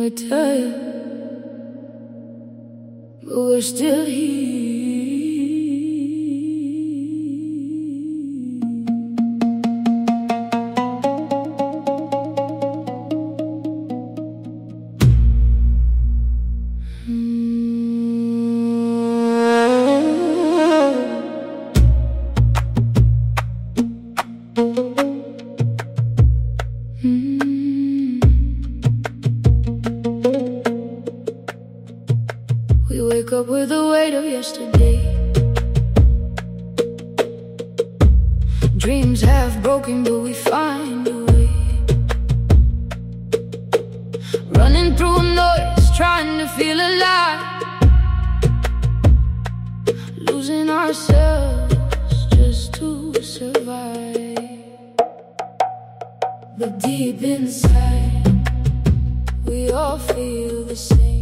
we're tired, but we're still here. We wake up with the weight of yesterday. Dreams half broken, but we find a way. Running through noise, trying to feel alive. Losing ourselves just to survive. But deep inside, we all feel the same.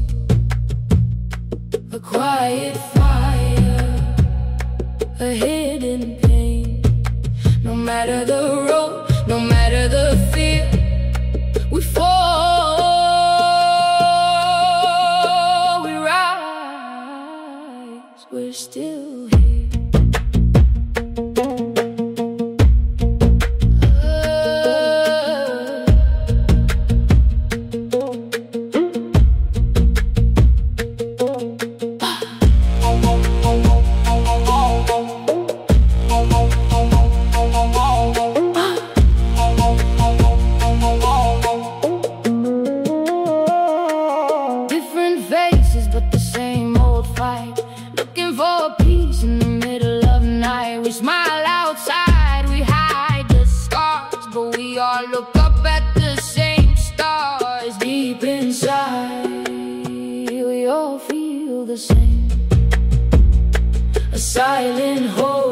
A quiet fire, a hidden pain. No matter the road, no matter the fear, we fall, we rise, we're still here. But the same old fight, looking for peace in the middle of the night. We smile outside, we hide the scars, but we all look up at the same stars. Deep inside, we all feel the same. A silent hope